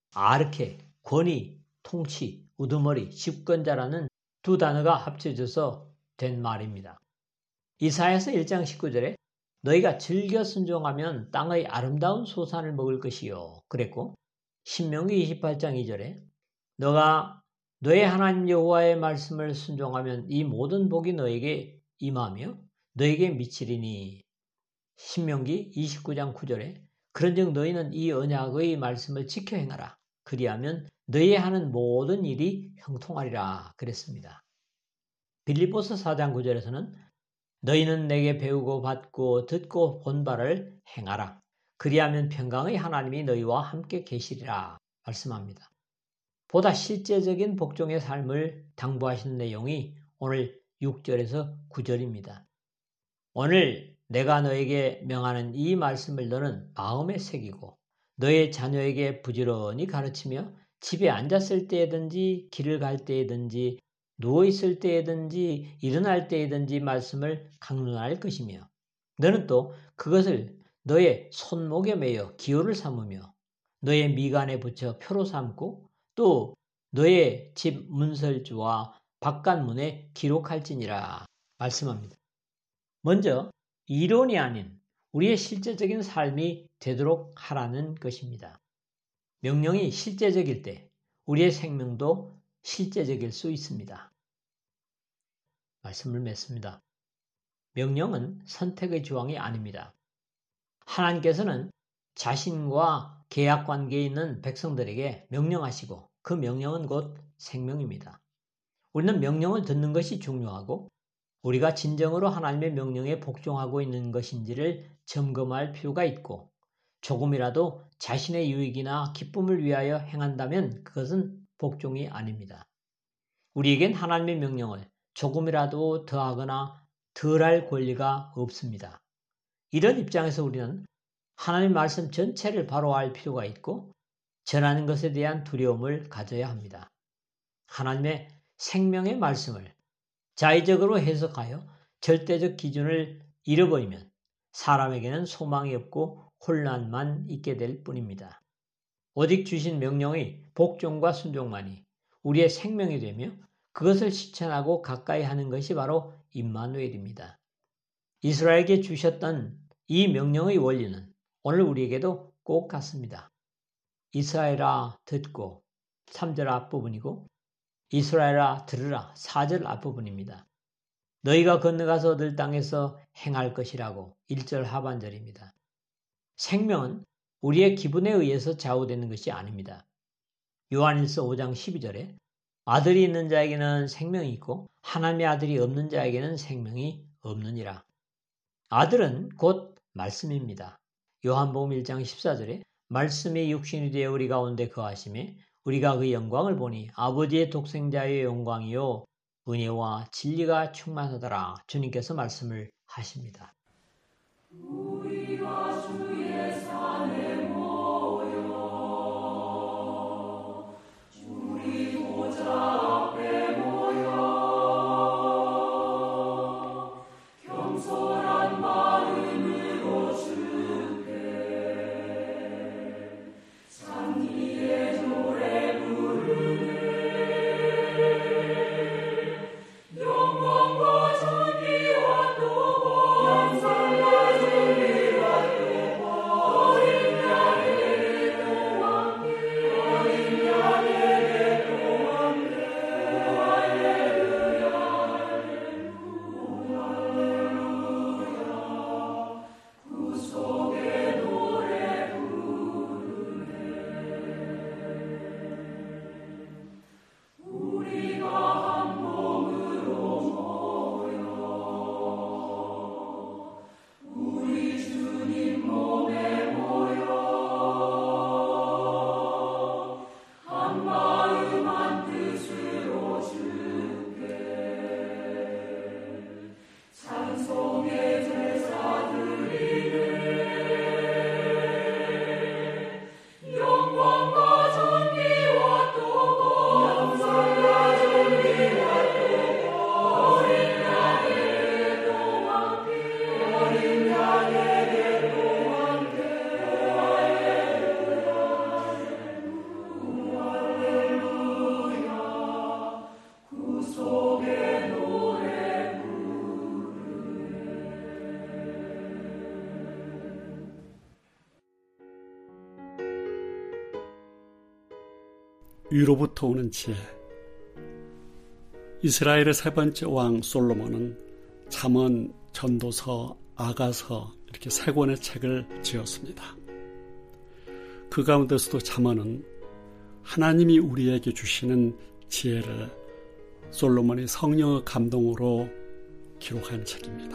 아르케, 권위, 통치, 우두머리, 집권자라는 두 단어가 합쳐져서 된 말입니다. 이사야서 1장 19절에 너희가 즐겨 순종하면 땅의 아름다운 소산을 먹을 것이요 그랬고, 신명기 28장 2절에 너가 너의 하나님 여호와의 말씀을 순종하면 이 모든 복이 너에게 임하며 너에게 미치리니, 신명기 29장 9절에 그런즉 너희는 이 언약의 말씀을 지켜 행하라. 그리하면 너희 하는 모든 일이 형통하리라 그랬습니다. 빌립보서 4장 9절에서는 너희는 내게 배우고 받고 듣고 본 바를 행하라. 그리하면 평강의 하나님이 너희와 함께 계시리라 말씀합니다. 보다 실제적인 복종의 삶을 당부하시는 내용이 오늘 6절에서 9절입니다. 오늘 내가 너에게 명하는 이 말씀을 너는 마음에 새기고 너의 자녀에게 부지런히 가르치며 집에 앉았을 때든지 길을 갈 때든지 누워있을 때든지 일어날 때든지 말씀을 강론할 것이며 너는 또 그것을 너의 손목에 매여 기호를 삼으며 너의 미간에 붙여 표로 삼고 또 너의 집 문설주와 바깥문에 기록할지니라 말씀합니다. 먼저 이론이 아닌 우리의 실제적인 삶이 되도록 하라는 것입니다. 명령이 실제적일 때 우리의 생명도 실제적일 수 있습니다. 말씀을 맺습니다. 명령은 선택의 조항이 아닙니다. 하나님께서는 자신과 계약 관계에 있는 백성들에게 명령하시고 그 명령은 곧 생명입니다. 우리는 명령을 듣는 것이 중요하고 우리가 진정으로 하나님의 명령에 복종하고 있는 것인지를 점검할 필요가 있고 조금이라도 자신의 유익이나 기쁨을 위하여 행한다면 그것은 복종이 아닙니다. 우리에겐 하나님의 명령을 조금이라도 더하거나 덜할 권리가 없습니다. 이런 입장에서 우리는 하나님의 말씀 전체를 바로 알 필요가 있고 전하는 것에 대한 두려움을 가져야 합니다. 하나님의 생명의 말씀을 자의적으로 해석하여 절대적 기준을 잃어버리면 사람에게는 소망이 없고 혼란만 있게 될 뿐입니다. 오직 주신 명령의 복종과 순종만이 우리의 생명이 되며 그것을 실천하고 가까이 하는 것이 바로 임마누엘입니다. 이스라엘에게 주셨던 이 명령의 원리는 오늘 우리에게도 꼭 같습니다. 이스라엘아 듣고 3절 앞부분이고 이스라엘아 들으라 4절 앞부분입니다. 너희가 건너가서 얻을 땅에서 행할 것이라고 1절 하반절입니다. 생명은 우리의 기분에 의해서 좌우되는 것이 아닙니다. 요한일서 5장 12절에 아들이 있는 자에게는 생명이 있고 하나님의 아들이 없는 자에게는 생명이 없느니라. 아들은 곧 말씀입니다. 요한복음 1장 14절에 말씀이 육신이 되어 우리 가운데 거하심에 우리가 그 영광을 보니 아버지의 독생자의 영광이요 은혜와 진리가 충만하더라. 주님께서 말씀을 하십니다. 우리가 주의 산에 모여 주리 보좌 앞에 모여 겸손한 마음으로 주께 찬미의 노래 부르네. 영광과 존귀와 또 영광과 존귀와 또 위로부터 오는 지혜. 이스라엘의 세 번째 왕 솔로몬은 잠언, 전도서, 아가서 이렇게 세 권의 책을 지었습니다. 그 가운데서도 잠언은 하나님이 우리에게 주시는 지혜를 솔로몬이 성령의 감동으로 기록한 책입니다.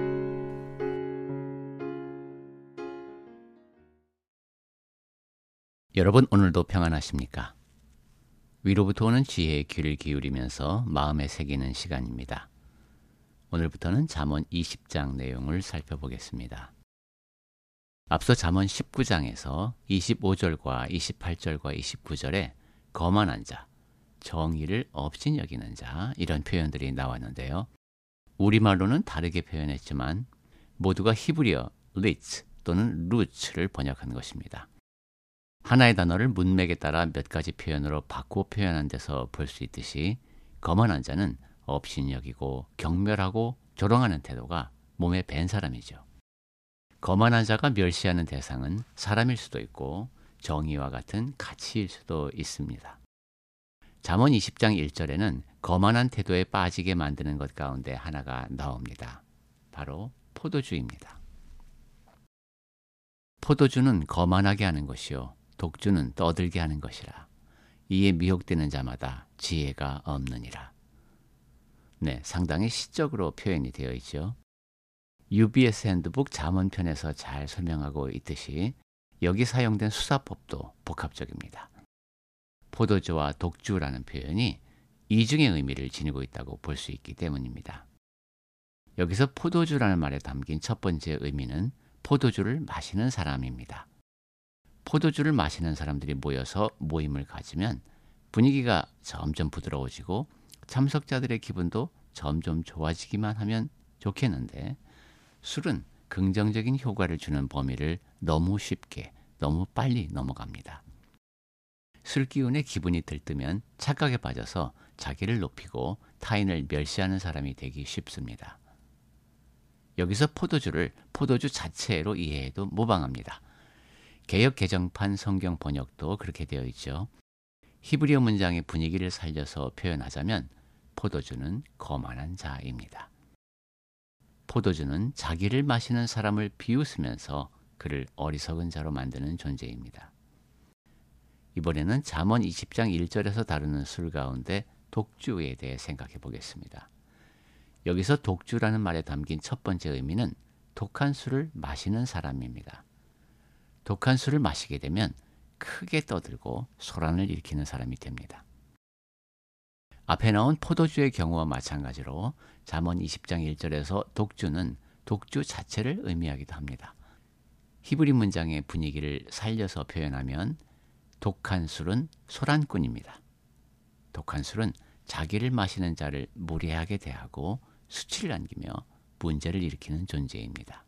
여러분, 오늘도 평안하십니까? 위로부터 오는 지혜의 귀를 기울이면서 마음에 새기는 시간입니다. 오늘부터는 잠언 20장 내용을 살펴보겠습니다. 앞서 잠언 19장에서 25절과 28절과 29절에 거만한 자, 정의를 업신여기는 자, 이런 표현들이 나왔는데요. 우리말로는 다르게 표현했지만 모두가 히브리어 리츠 또는 루츠를 번역한 것입니다. 하나의 단어를 문맥에 따라 몇 가지 표현으로 바꾸어 표현한 데서 볼 수 있듯이 거만한 자는 업신여기고 경멸하고 조롱하는 태도가 몸에 밴 사람이죠. 거만한 자가 멸시하는 대상은 사람일 수도 있고 정의와 같은 가치일 수도 있습니다. 잠언 20장 1절에는 거만한 태도에 빠지게 만드는 것 가운데 하나가 나옵니다. 바로 포도주입니다. 포도주는 거만하게 하는 것이요 독주는 떠들게 하는 것이라. 이에 미혹되는 자마다 지혜가 없느니라. 네, 상당히 시적으로 표현이 되어 있죠. UBS 핸드북 잠언편에서 잘 설명하고 있듯이 여기 사용된 수사법도 복합적입니다. 포도주와 독주라는 표현이 이중의 의미를 지니고 있다고 볼 수 있기 때문입니다. 여기서 포도주라는 말에 담긴 첫 번째 의미는 포도주를 마시는 사람입니다. 포도주를 마시는 사람들이 모여서 모임을 가지면 분위기가 점점 부드러워지고 참석자들의 기분도 점점 좋아지기만 하면 좋겠는데 술은 긍정적인 효과를 주는 범위를 너무 쉽게, 너무 빨리 넘어갑니다. 술 기운에 기분이 들뜨면 착각에 빠져서 자기를 높이고 타인을 멸시하는 사람이 되기 쉽습니다. 여기서 포도주를 포도주 자체로 이해해도 무방합니다. 개역 개정판 성경 번역도 그렇게 되어 있죠. 히브리어 문장의 분위기를 살려서 표현하자면 포도주는 거만한 자입니다. 포도주는 자기를 마시는 사람을 비웃으면서 그를 어리석은 자로 만드는 존재입니다. 이번에는 잠언 20장 1절에서 다루는 술 가운데 독주에 대해 생각해 보겠습니다. 여기서 독주라는 말에 담긴 첫 번째 의미는 독한 술을 마시는 사람입니다. 독한 술을 마시게 되면 크게 떠들고 소란을 일으키는 사람이 됩니다. 앞에 나온 포도주의 경우와 마찬가지로 잠언 20장 1절에서 독주는 독주 자체를 의미하기도 합니다. 히브리 문장의 분위기를 살려서 표현하면 독한 술은 소란꾼입니다. 독한 술은 자기를 마시는 자를 무례하게 대하고 수치를 안기며 문제를 일으키는 존재입니다.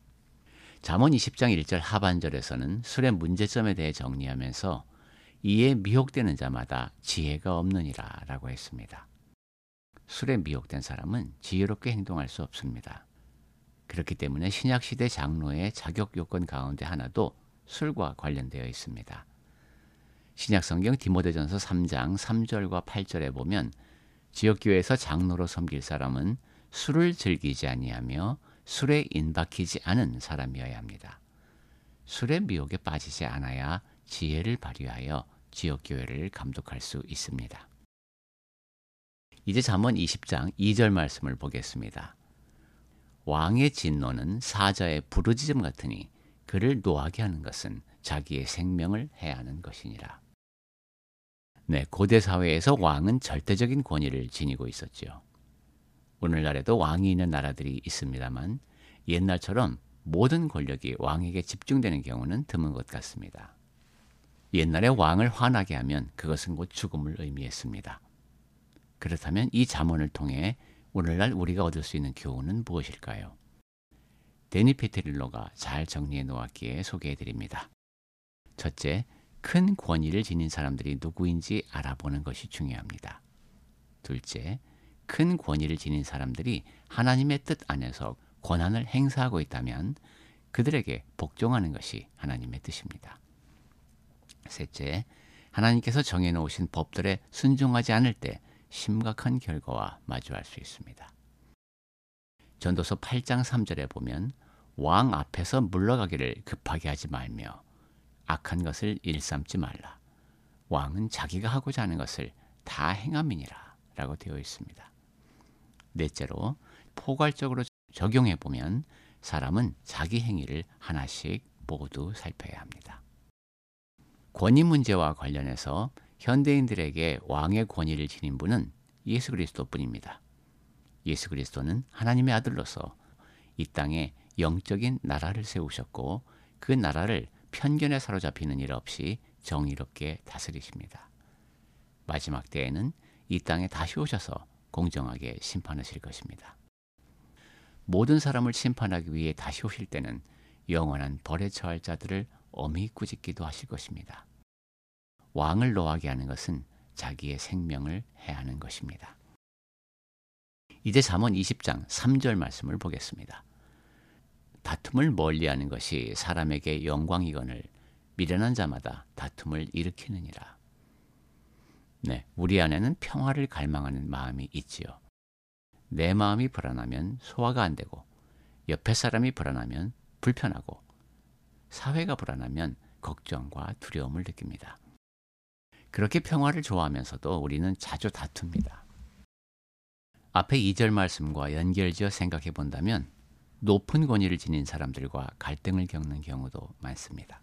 잠언 20장 1절 하반절에서는 술의 문제점에 대해 정리하면서 이에 미혹되는 자마다 지혜가 없느니라 라고 했습니다. 술에 미혹된 사람은 지혜롭게 행동할 수 없습니다. 그렇기 때문에 신약시대 장로의 자격 요건 가운데 하나도 술과 관련되어 있습니다. 신약성경 디모데전서 3장 3절과 8절에 보면 지역교회에서 장로로 섬길 사람은 술을 즐기지 아니하며 술에 인박히지 않은 사람이어야 합니다. 술의 미혹에 빠지지 않아야 지혜를 발휘하여 지역교회를 감독할 수 있습니다. 이제 잠언 20장 2절 말씀을 보겠습니다. 왕의 진노는 사자의 부르짖음 같으니 그를 노하게 하는 것은 자기의 생명을 해하는 것이니라. 네, 고대 사회에서 왕은 절대적인 권위를 지니고 있었죠. 오늘날에도 왕이 있는 나라들이 있습니다만 옛날처럼 모든 권력이 왕에게 집중되는 경우는 드문 것 같습니다. 옛날에 왕을 화나게 하면 그것은 곧 죽음을 의미했습니다. 그렇다면 이 잠언을 통해 오늘날 우리가 얻을 수 있는 교훈은 무엇일까요? 데니 페테릴로가 잘 정리해 놓았기에 소개해 드립니다. 첫째, 큰 권위를 지닌 사람들이 누구인지 알아보는 것이 중요합니다. 둘째, 큰 권위를 지닌 사람들이 하나님의 뜻 안에서 권한을 행사하고 있다면 그들에게 복종하는 것이 하나님의 뜻입니다. 셋째, 하나님께서 정해놓으신 법들에 순종하지 않을 때 심각한 결과와 마주할 수 있습니다. 전도서 8장 3절에 보면 왕 앞에서 물러가기를 급하게 하지 말며 악한 것을 일삼지 말라. 왕은 자기가 하고자 하는 것을 다 행함이니라 라고 되어 있습니다. 넷째로 포괄적으로 적용해 보면 사람은 자기 행위를 하나씩 모두 살펴야 합니다. 권위 문제와 관련해서 현대인들에게 왕의 권위를 지닌 분은 예수 그리스도뿐입니다. 예수 그리스도는 하나님의 아들로서 이 땅에 영적인 나라를 세우셨고 그 나라를 편견에 사로잡히는 일 없이 정의롭게 다스리십니다. 마지막 때에는 이 땅에 다시 오셔서 공정하게 심판하실 것입니다. 모든 사람을 심판하기 위해 다시 오실 때는 영원한 벌에 처할 자들을 엄히 꾸짖기도 하실 것입니다. 왕을 노하게 하는 것은 자기의 생명을 해하는 것입니다. 이제 잠언 20장 3절 말씀을 보겠습니다. 다툼을 멀리하는 것이 사람에게 영광이거늘 미련한 자마다 다툼을 일으키느니라. 네, 우리 안에는 평화를 갈망하는 마음이 있지요. 내 마음이 불안하면 소화가 안 되고 옆에 사람이 불안하면 불편하고 사회가 불안하면 걱정과 두려움을 느낍니다. 그렇게 평화를 좋아하면서도 우리는 자주 다툽니다. 앞에 2절 말씀과 연결지어 생각해 본다면 높은 권위를 지닌 사람들과 갈등을 겪는 경우도 많습니다.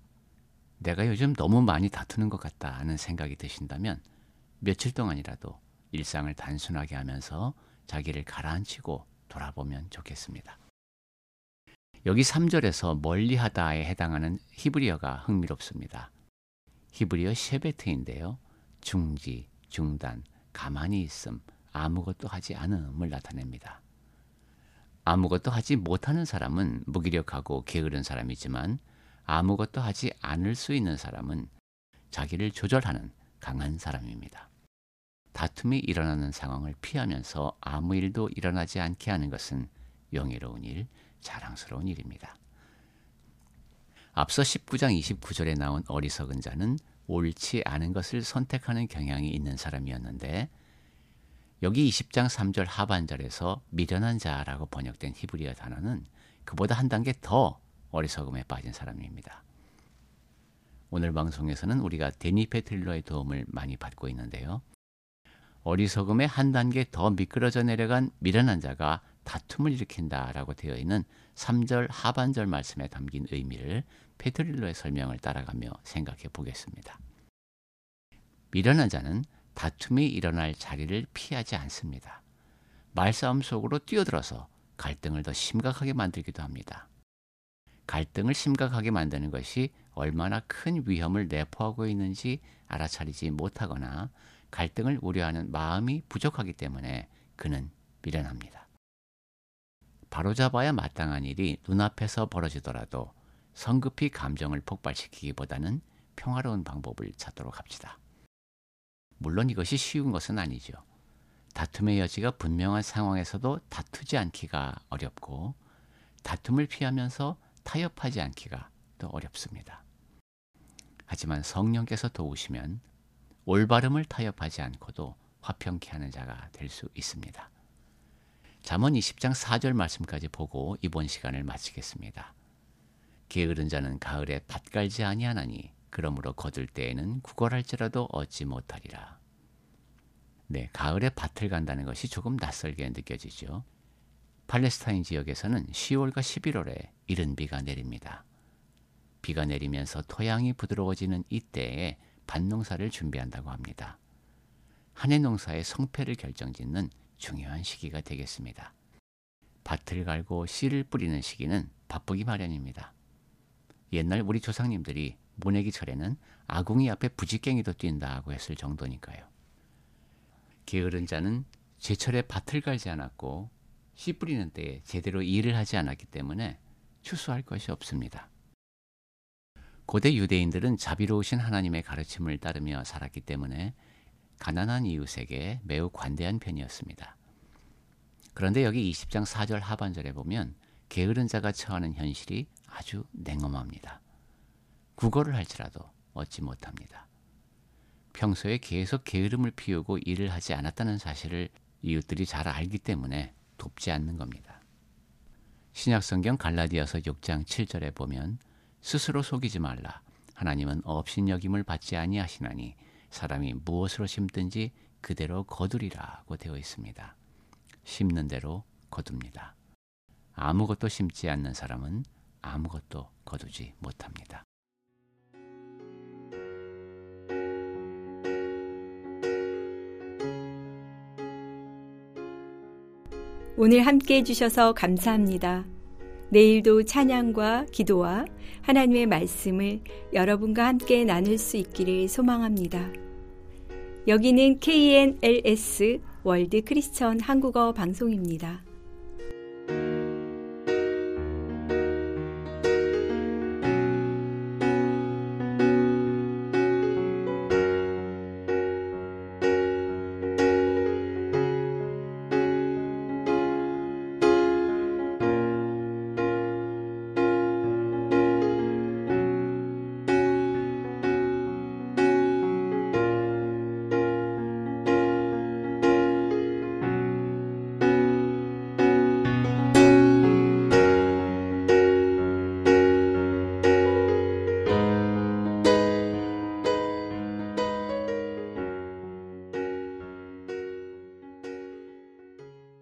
내가 요즘 너무 많이 다투는 것 같다 하는 생각이 드신다면 며칠 동안이라도 일상을 단순하게 하면서 자기를 가라앉히고 돌아보면 좋겠습니다. 여기 3절에서 멀리하다에 해당하는 히브리어가 흥미롭습니다. 히브리어 셰베트인데요. 중지, 중단, 가만히 있음, 아무것도 하지 않음을 나타냅니다. 아무것도 하지 못하는 사람은 무기력하고 게으른 사람이지만 아무것도 하지 않을 수 있는 사람은 자기를 조절하는 강한 사람입니다. 다툼이 일어나는 상황을 피하면서 아무 일도 일어나지 않게 하는 것은 영예로운 일, 자랑스러운 일입니다. 앞서 19장 29절에 나온 어리석은 자는 옳지 않은 것을 선택하는 경향이 있는 사람이었는데 여기 20장 3절 하반절에서 미련한 자라고 번역된 히브리어 단어는 그보다 한 단계 더 어리석음에 빠진 사람입니다. 오늘 방송에서는 우리가 데니 페트릴러의 도움을 많이 받고 있는데요. 어리석음에 한 단계 더 미끄러져 내려간 미련한 자가 다툼을 일으킨다라고 되어 있는 3절 하반절 말씀에 담긴 의미를 페트릴러의 설명을 따라가며 생각해 보겠습니다. 미련한 자는 다툼이 일어날 자리를 피하지 않습니다. 말싸움 속으로 뛰어들어서 갈등을 더 심각하게 만들기도 합니다. 갈등을 심각하게 만드는 것이 얼마나 큰 위험을 내포하고 있는지 알아차리지 못하거나 갈등을 우려하는 마음이 부족하기 때문에 그는 미련합니다. 바로잡아야 마땅한 일이 눈앞에서 벌어지더라도 성급히 감정을 폭발시키기보다는 평화로운 방법을 찾도록 합시다. 물론 이것이 쉬운 것은 아니죠. 다툼의 여지가 분명한 상황에서도 다투지 않기가 어렵고 다툼을 피하면서 타협하지 않기가 더 어렵습니다. 하지만 성령께서 도우시면 올바름을 타협하지 않고도 화평케 하는 자가 될 수 있습니다. 잠언 20장 4절 말씀까지 보고 이번 시간을 마치겠습니다. 게으른 자는 가을에 밭 갈지 아니하나니 그러므로 거둘 때에는 구걸할지라도 얻지 못하리라. 네, 가을에 밭을 간다는 것이 조금 낯설게 느껴지죠. 팔레스타인 지역에서는 10월과 11월에 이른 비가 내립니다. 비가 내리면서 토양이 부드러워지는 이때에 밭농사를 준비한다고 합니다. 한 해 농사의 성패를 결정짓는 중요한 시기가 되겠습니다. 밭을 갈고 씨를 뿌리는 시기는 바쁘기 마련입니다. 옛날 우리 조상님들이 모내기철에는 아궁이 앞에 부지깽이도 뛴다고 했을 정도니까요. 게으른 자는 제철에 밭을 갈지 않았고 씨 뿌리는 때에 제대로 일을 하지 않았기 때문에 추수할 것이 없습니다. 고대 유대인들은 자비로우신 하나님의 가르침을 따르며 살았기 때문에 가난한 이웃에게 매우 관대한 편이었습니다. 그런데 여기 20장 4절 하반절에 보면 게으른 자가 처하는 현실이 아주 냉엄합니다. 구걸을 할지라도 얻지 못합니다. 평소에 계속 게으름을 피우고 일을 하지 않았다는 사실을 이웃들이 잘 알기 때문에 돕지 않는 겁니다. 신약성경 갈라디아서 6장 7절에 보면 스스로 속이지 말라. 하나님은 업신여김을 받지 아니하시나니 사람이 무엇으로 심든지 그대로 거두리라고 되어 있습니다. 심는 대로 거둡니다. 아무것도 심지 않는 사람은 아무것도 거두지 못합니다. 오늘 함께 해주셔서 감사합니다. 내일도 찬양과 기도와 하나님의 말씀을 여러분과 함께 나눌 수 있기를 소망합니다. 여기는 KNLS 월드 크리스천 한국어 방송입니다.